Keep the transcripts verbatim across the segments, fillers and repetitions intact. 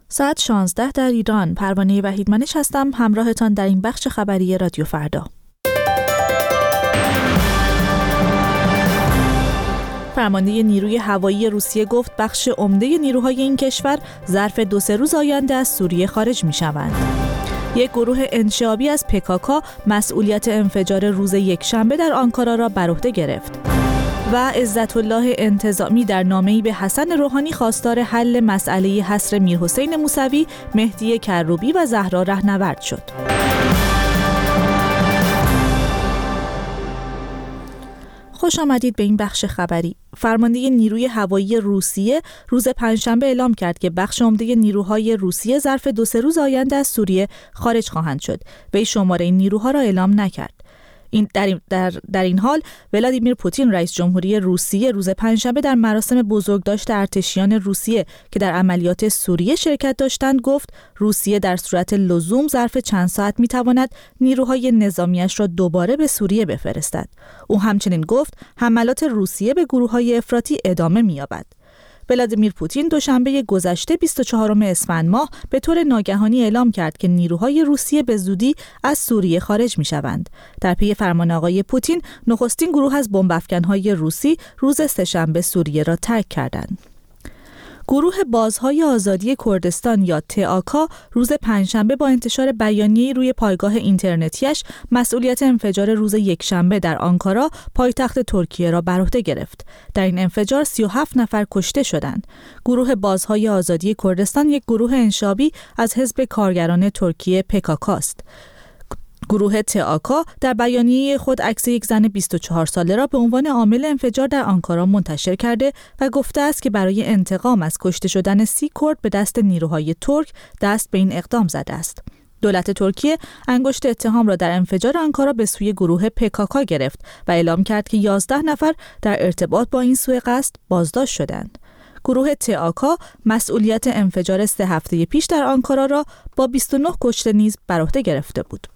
ساعت شانزده در ایران. پروانه وحیدمنش هستم، همراهتان در این بخش خبری رادیو فردا. فرمانده نیروی هوایی روسیه گفت بخش عمده نیروهای این کشور ظرف دو سه روز آینده از سوریه خارج می‌شوند. یک گروه انشعابی از پکاکا مسئولیت انفجار روز یکشنبه در آنکارا را بر عهده گرفت. و عزت الله انتظامی در نامه‌ای به حسن روحانی خواستار حل مسئله حصر میرحسین موسوی، مهدی کروبی و زهرا رهنورد شد. خوش آمدید به این بخش خبری. فرمانده نیروی هوایی روسیه روز پنجشنبه اعلام کرد که بخش عمده نیروهای روسیه ظرف دو سه روز آینده از سوریه خارج خواهند شد. وی شماره این نیروها را اعلام نکرد. این در, این در, در این حال ولادیمیر پوتین رئیس جمهوری روسیه روز پنجشنبه در مراسم بزرگداشت ارتشیان روسیه که در عملیات سوریه شرکت داشتند گفت روسیه در صورت لزوم ظرف چند ساعت میتواند نیروهای نظامیش را دوباره به سوریه بفرستد. او همچنین گفت حملات روسیه به گروه‌های افراطی ادامه می‌یابد. ولادیمیر پوتین دوشنبه گذشته بیست و چهارم اسفند ماه به طور ناگهانی اعلام کرد که نیروهای روسیه به زودی از سوریه خارج می‌شوند. در پی فرمان آقای پوتین، نخستین گروه از بمب‌افکن‌های روسی روز سه‌شنبه سوریه را ترک کردند. گروه بازهای آزادی کردستان یا تئاکا روز پنجشنبه با انتشار بیانیه‌ای روی پایگاه اینترنتیش مسئولیت انفجار روز یکشنبه در آنکارا پایتخت ترکیه را بر عهده گرفت. در این انفجار سی و هفت نفر کشته شدند. گروه بازهای آزادی کردستان یک گروه انشعابی از حزب کارگران ترکیه پکاکا است. گروه تئاکا در بیانیه خود عکس یک زن بیست و چهار ساله را به عنوان عامل انفجار در آنکارا منتشر کرده و گفته است که برای انتقام از کشته شدن سی کرد به دست نیروهای ترک دست به این اقدام زده است. دولت ترکیه انگشت اتهام را در انفجار آنکارا به سوی گروه پکاکا گرفت و اعلام کرد که یازده نفر در ارتباط با این سوء قصد بازداشت شدند. گروه تئاکا مسئولیت انفجار سه هفته پیش در آنکارا را با بیست و نه کشته نیز بر عهده گرفته بود.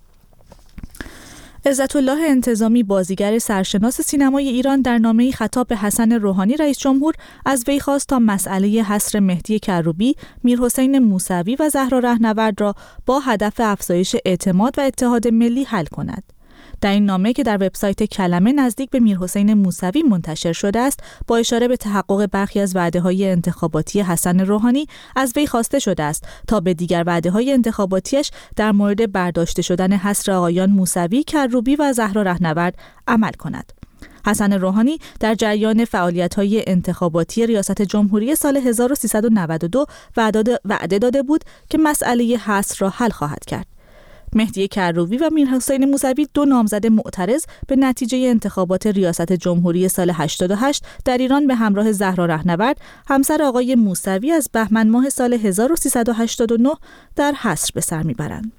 عزت الله انتظامی بازیگر سرشناس سینمای ایران در نامه‌ای خطاب به حسن روحانی رئیس جمهور از وی خواست تا مسئله حصر مهدی کروبی، میرحسین موسوی و زهرا رهنورد را با هدف افزایش اعتماد و اتحاد ملی حل کند. در این نامه که در وبسایت کلمه نزدیک به میرحسین موسوی منتشر شده است، با اشاره به تحقق برخی از وعده‌های انتخاباتی حسن روحانی از وی خواسته شده است تا به دیگر وعده‌های انتخاباتیش در مورد برداشته شدن حصر آقایان موسوی، کروبی و زهرا رهنورد عمل کند. حسن روحانی در جریان فعالیت‌های انتخاباتی ریاست جمهوری سال هزار و سیصد و نود و دو وعده داده بود که مسئله حصر را حل خواهد کرد. مهدی کروبی و میرحسین موسوی دو نامزد معترض به نتیجه انتخابات ریاست جمهوری سال هشتاد و هشت در ایران به همراه زهرا رهنورد، همسر آقای موسوی، از بهمن ماه سال هزار و سیصد و هشتاد و نه در حصر به سر میبرند.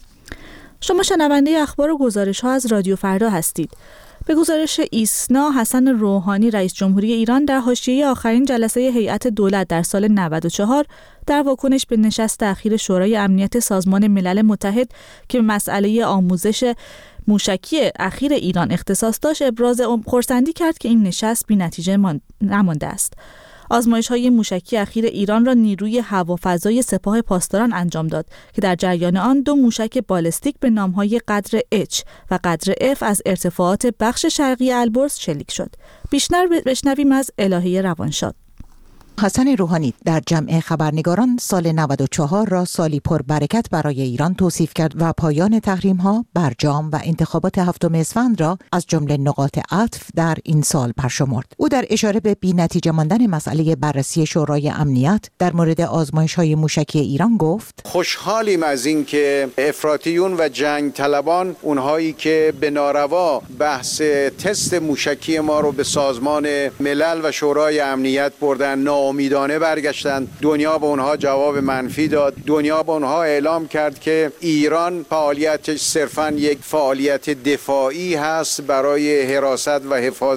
شما شنونده اخبار و گزارش‌ها از رادیو فردا هستید. به گزارش ایسنا، حسن روحانی رئیس جمهوری ایران در حاشیه آخرین جلسه هیئت دولت در سال نود و چهار در واکنش به نشست اخیر شورای امنیت سازمان ملل متحد که مسئله آموزش موشکی اخیر ایران اختصاص داشت، ابراز خرسندی کرد که این نشست بی‌نتیجه نمانده است. آزمایش‌های موشکی اخیر ایران را نیروی هوافضای سپاه پاسداران انجام داد که در جریان آن دو موشک بالستیک به نام‌های قدر اچ و قدر اف از ارتفاعات بخش شرقی البرز شلیک شد. بیشتر بشنویم از الهه روانشاد. حسن روحانی در جمع خبرنگاران سال نود و چهار را سالی پر برکت برای ایران توصیف کرد و پایان تحریم‌ها، برجام و انتخابات هفتم اسفند را از جمله نقاط عطف در این سال برشمرد. او در اشاره به بی‌نتیجه ماندن مسئله بررسی شورای امنیت در مورد آزمایش‌های موشکی ایران گفت: خوشحالیم از این که افراطیون و جنگ طلبان، اونهایی که به ناروا بحث تست موشکی ما رو به سازمان ملل و شورای امنیت بردن، امیدانه برگشتند. دنیا به اونها جواب منفی داد. دنیا به اونها اعلام کرد که ایران فعالیتش صرفاً یک فعالیت دفاعی هست برای حراست و حفاظت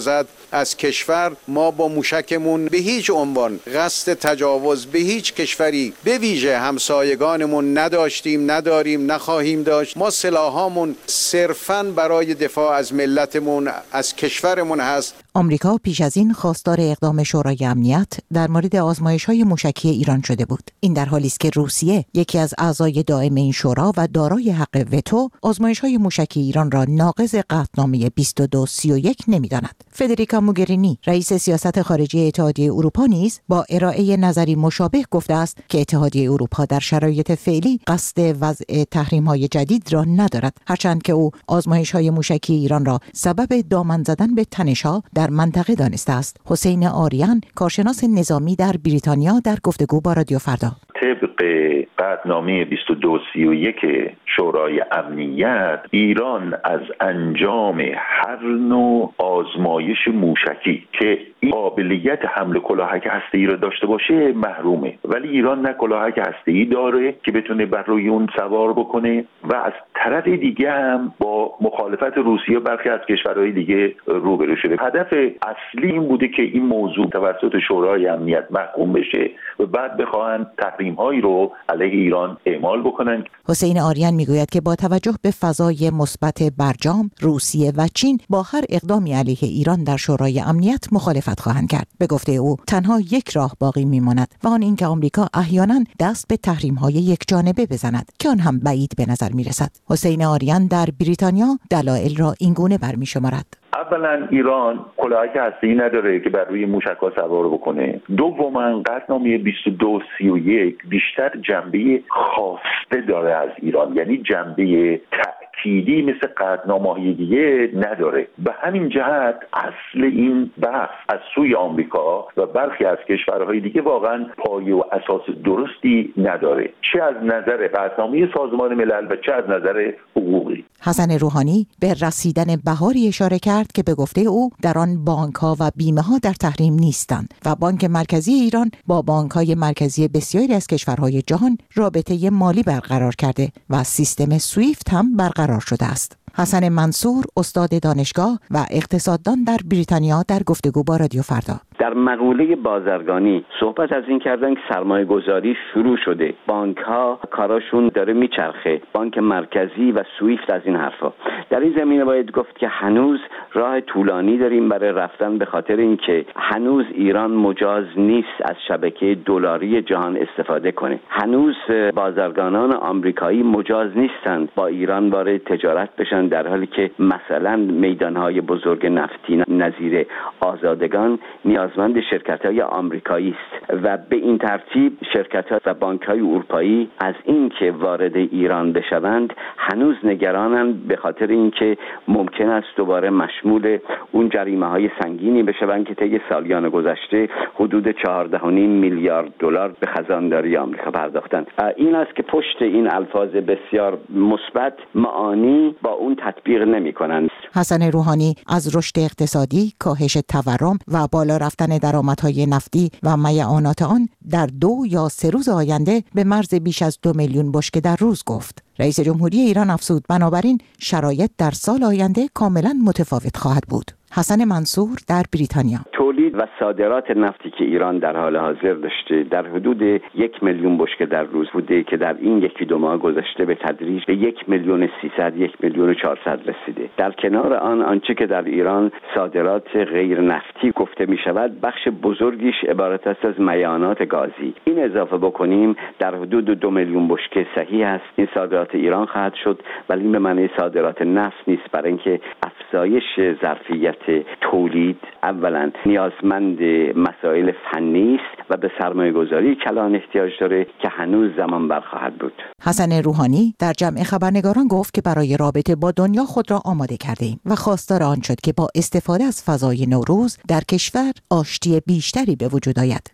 از کشور، ما با موشکمون به هیچ عنوان قصد تجاوز به هیچ کشوری به ویژه همسایگانمون نداشتیم، نداریم، نخواهیم داشت. ما سلاحامون صرفاً برای دفاع از ملتمون، از کشورمون هست. آمریکا پیش از این خواستار اقدام شورای امنیت در مورد آزمایش‌های موشکی ایران شده بود. این در حالی است که روسیه، یکی از اعضای دائم این شورا و دارای حق وتو، آزمایش‌های موشکی ایران را ناقض قطعنامه بیست و دو سی و یک نمی‌داند. فدریکا موگرینی، رئیس سیاست خارجی اتحادیه اروپا، نیز با ارائه نظری مشابه گفته است که اتحادیه اروپا در شرایط فعلی قصد وضع تحریم‌های جدید را ندارد، هرچند که او آزمایش‌های موشکی ایران را سبب دامن زدن به تنش‌ها در منطقه دانسته است. حسین آریان، کارشناس نظامی در بریتانیا، در گفتگو با رادیو فردا: طبق قطعنامه بیست و دو سی و یک شورای امنیت، ایران از انجام هر نوع آزمایش موشکی که این قابلیت حمل کلاهک هسته‌ای را داشته باشه محرومه. ولی ایران نه کلاهک هسته‌ای داره که بتونه بر روی اون سوار بکنه و از طرف دیگه هم با مخالفت روسیه و برخی از کشورهای دیگه روبرو شده. هدف اصلی این بوده که این موضوع توسط شورای امنیت محکوم بشه و بعد بخواهند تحریم‌هایی رو علیه ایران اعمال بکنن. حسین آریان میگوید که با توجه به فضای مثبت برجام، روسیه و چین با هر اقدامی علیه ایران در شورای امنیت مخالفت خواهند کرد. به گفته او تنها یک راه باقی میماند و آن اینکه آمریکا احیانا دست به تحریم‌های یک جانبه بزند که آن هم بعید به نظر میرسد. حسین آریان در بریتانیا دلایل را اینگونه برمی‌شمارد: اولا ایران کلاهک هسته‌ای نداره که بر روی موشک‌ها سوار بکنه. دوما قطعنامه بیست و دو سی و یک بیشتر جنبه خواسته داره از ایران، یعنی جنبه تأکیدی مثل قطعنامه‌های دیگه نداره. به همین جهت اصل این بحث از سوی آمریکا و برخی از کشورهای دیگه واقعا پایه و اساس درستی نداره، چه از نظر قطعنامه سازمان ملل و چه از نظر حقوقی. حسن روحانی به رسیدن بهاری اشاره کرد که به گفته او در آن بانک‌ها و بیمه‌ها در تحریم نیستند و بانک مرکزی ایران با بانک‌های مرکزی بسیاری از کشورهای جهان رابطه مالی برقرار کرده و سیستم سویفت هم برقرار شده است. حسن منصور، استاد دانشگاه و اقتصاددان در بریتانیا، در گفتگو با رادیو فردا: در مقوله بازرگانی صحبت از این کردن که سرمایه گذاری شروع شده، بانک ها کاراشون داره میچرخه، بانک مرکزی و سویفت از این حرفا. در این زمینه باید گفت که هنوز راه طولانی داریم برای رفتن، به خاطر اینکه هنوز ایران مجاز نیست از شبکه دلاری جهان استفاده کنه. هنوز بازرگانان آمریکایی مجاز نیستند با ایران وارد تجارت بشن، در حالی که مثلا میدانهای بزرگ نفتی نظیر آزادگان نیازمند شرکت‌های آمریکایی است و به این ترتیب شرکت‌ها و بانک‌های اروپایی از این که وارد ایران بشوند هنوز نگرانند، به خاطر اینکه ممکن است دوباره مشمول اون جریمه‌های سنگینی بشوند که طی سالیان گذشته حدود چهارده و نیم میلیارد دلار به خزانداری آمریکا پرداختند. این است که پشت این الفاظ بسیار مثبت معانی با اون تطبیق نمی‌کنند. حسن روحانی از رشد اقتصادی، کاهش تورم و بالا رفتن درآمدهای نفتی و میعانات آن در دو یا سه روز آینده به مرز بیش از دو میلیون بشکه در روز گفت. رئیس جمهوری ایران افزود بنابراین شرایط در سال آینده کاملا متفاوت خواهد بود. حسن منصور در بریتانیا: تولید و صادرات نفتی که ایران در حال حاضر داشته در حدود یک میلیون بشکه در روز بوده که در این یکی دو ماه گذشته به تدریج به یک میلیون سیصد، یک میلیون چهارصد رسیده. در کنار آن آنچه که در ایران صادرات غیر نفتی گفته می شود بخش بزرگیش عبارت است از میعانات گازی. این اضافه بکنیم در حدود دو میلیون بشکه صحیح است این صادرات ایران خواهد شد، ولی به معنی صادرات نفت نیست، برای اینکه افزایش ظرفیت تولید اولا نیازمند مسائل فنی است و به سرمایه گذاری کلان احتیاج داره که هنوز زمان بر خواهد بود. حسن روحانی در جمع خبرنگاران گفت که برای رابطه با دنیا خود را آماده کرده ایم و خواستار آن شد که با استفاده از فضای نوروز در کشور آشتی بیشتری به وجود آید.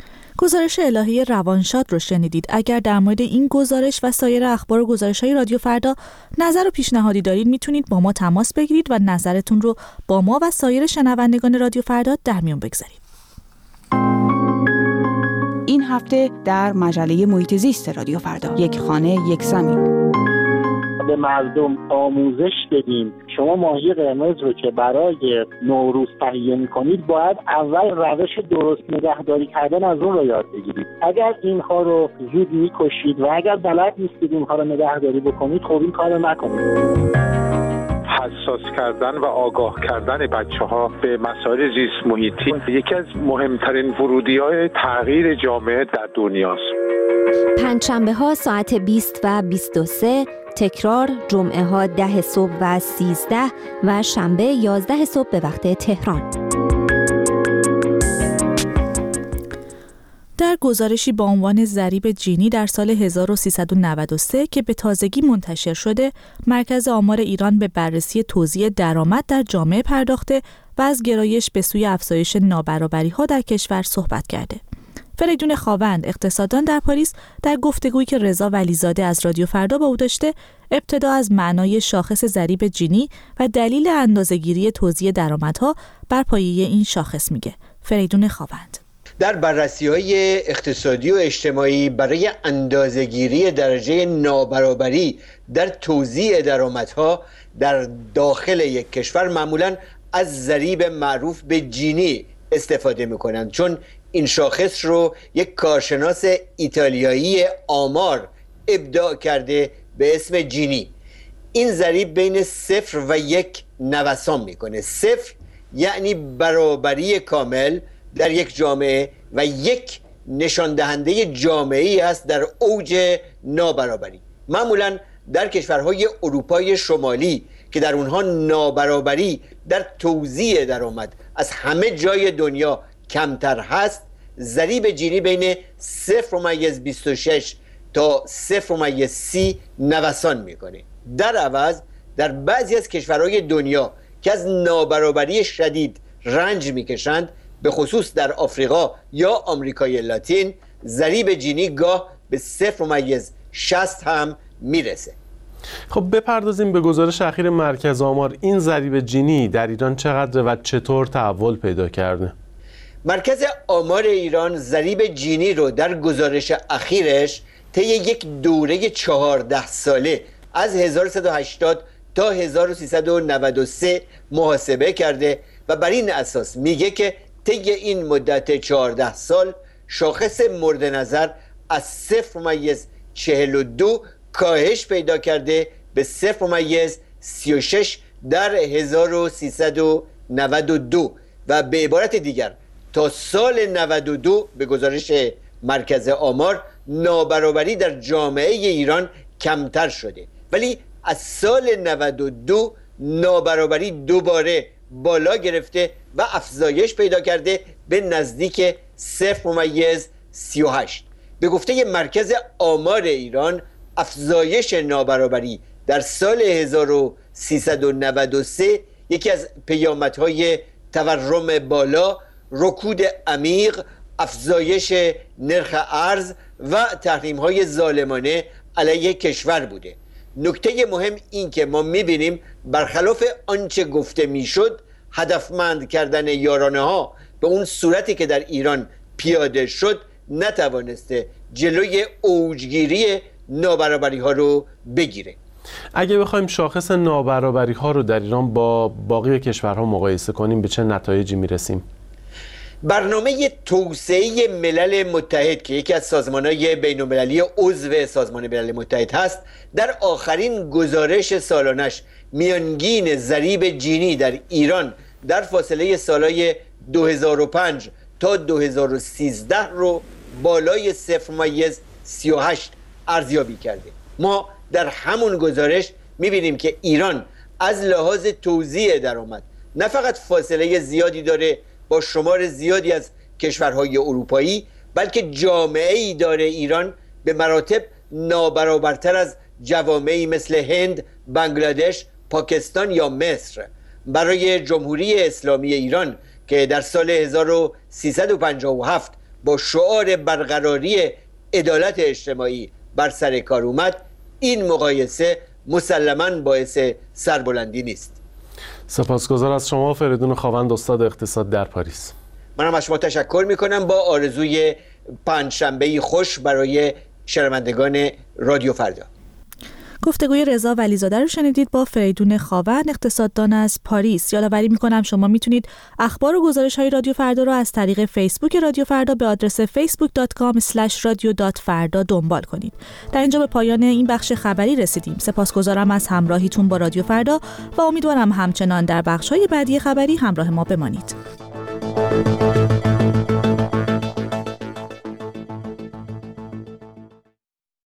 گزارش الهی روانشاد رو شنیدید. اگر در مورد این گزارش و سایر اخبار و گزارش‌های رادیو فردا نظر و پیشنهادی دارید میتونید با ما تماس بگیرید و نظرتون رو با ما و سایر شنوندگان رادیو فردا در میون بگذارید. این هفته در مجله محیط زیست رادیو فردا، یک خانه یک زمین. به مردم آموزش بدیم شما ماهی قرمز رو که برای نوروز تهیه می‌کنید باید اول روش درست نگهداری کردن از اون رو یاد بگیرید. اگر اینها رو زود می‌کشید و اگر بلد نیستید اینها رو نگهداری بکنید، خب این کارو نکنید. حساس کردن و آگاه کردن بچه‌ها به مسائل زیست محیطی یکی از مهمترین ورودی‌های تغییر جامعه در دنیاست. پنجشنبه ها ساعت بیست و بیست و سه، تکرار جمعه ها ده صبح و سیزده و شنبه یازده صبح به وقت تهران. در گزارشی با عنوان ضریب جینی در سال هزار و سیصد و نود و سه که به تازگی منتشر شده، مرکز آمار ایران به بررسی توزیع درآمد در جامعه پرداخته و از گرایش به سوی افزایش نابرابری‌ها در کشور صحبت کرده. فریدون خاوند، اقتصاددان در پاریس، در گفتگویی که رضا ولیزاده از رادیو فردا با او داشته، ابتدا از معنای شاخص ضریب جینی و دلیل اندازه‌گیری توزیع درآمدها بر پایه این شاخص میگه. فریدون خاوند: در بررسی‌های اقتصادی و اجتماعی برای اندازه‌گیری درجه نابرابری در توزیع درآمدها در داخل یک کشور معمولاً از ضریب معروف به جینی استفاده می‌کنند، چون این شاخص رو یک کارشناس ایتالیایی آمار ابداع کرده به اسم جینی. این ضریب بین صفر و یک نوسان میکنه. صفر یعنی برابری کامل در یک جامعه و یک نشان دهنده جامعه‌ای است در اوج نابرابری. معمولاً در کشورهای اروپای شمالی که در اونها نابرابری در توزیع درآمد از همه جای دنیا کمتر هست، ضریب جینی بین صفر ممیز بیست و شش تا صفر ممیز سی نوسان میکنه. در عوض در بعضی از کشورهای دنیا که از نابرابری شدید رنج میکشند، به خصوص در آفریقا یا آمریکای لاتین، ضریب جینی گاه به صفر ممیز شصت هم میرسه. خب بپردازیم به گزارش اخیر مرکز آمار. این ضریب جینی در ایران چقدر و چطور تحول پیدا کرده؟ مرکز آمار ایران ضریب جینی رو در گزارش اخیرش طی یک دوره چهارده ساله از هزار و سیصد و هشتاد تا هزار و سیصد و نود و سه محاسبه کرده و بر این اساس میگه که طی این مدت چهارده سال شاخص مورد نظر از صفر ممیز چهل و دو کاهش پیدا کرده به صفر ممیز سی و شش در هزار و سیصد و نود و دو و به عبارت دیگر تا سال نود و دو به گزارش مرکز آمار نابرابری در جامعه ایران کمتر شده، ولی از سال نود و دو نابرابری دوباره بالا گرفته و افزایش پیدا کرده به نزدیک صفر ممیز سی و هشت. به گفته مرکز آمار ایران، افزایش نابرابری در سال هزار و سیصد و نود و سه یکی از پیامدهای تورم بالا، رکود عمیق، افزایش نرخ ارز و تحریم‌های ظالمانه علیه کشور بوده. نکته مهم این که ما می‌بینیم برخلاف آنچه گفته میشد، هدفمند کردن یارانه‌ها به اون صورتی که در ایران پیاده شد نتوانسته جلوی اوجگیری نابرابری‌ها رو بگیره. اگه بخوایم شاخص نابرابری‌ها رو در ایران با باقی کشورها مقایسه کنیم به چه نتایجی میرسیم؟ برنامه توسعه ملل متحد که یکی از سازمان‌های بین‌المللی عضو سازمان ملل متحد هست، در آخرین گزارش سالانش میانگین ضریب جینی در ایران در فاصله سالهای دو هزار و پنج تا دو هزار و سیزده رو بالای صفر ممیز سی و هشت ارزیابی کرده. ما در همون گزارش می‌بینیم که ایران از لحاظ توزیع درآمد نه فقط فاصله زیادی داره با شمار زیادی از کشورهای اروپایی، بلکه جامعه‌ای داره ایران به مراتب نابرابرتر از جوامعی مثل هند، بنگلادش، پاکستان یا مصر. برای جمهوری اسلامی ایران که در سال هزار و سیصد و پنجاه و هفت با شعار برقراری عدالت اجتماعی بر سر کار اومد، این مقایسه مسلماً باعث سربلندی نیست. سپاسگزار از شما فریدون خاوند، استاد اقتصاد در پاریس. منم از شما تشکر میکنم با آرزوی پنجشنبه‌ای خوش برای شنوندگان رادیو فردا. گفتگوی رضا ولیزاده رو شنیدید با فریدون خاون، اقتصاددان از پاریس. یادآوری می‌کنم شما میتونید اخبار و گزارش‌های رادیو فردا رو از طریق فیسبوک رادیو فردا به آدرس فیسبوک دات کام اسلش رادیو دات فردا دنبال کنید. در اینجا به پایان این بخش خبری رسیدیم. سپاسگزارم از همراهیتون با رادیو فردا و امیدوارم همچنان در بخش‌های بعدی خبری همراه ما بمانید.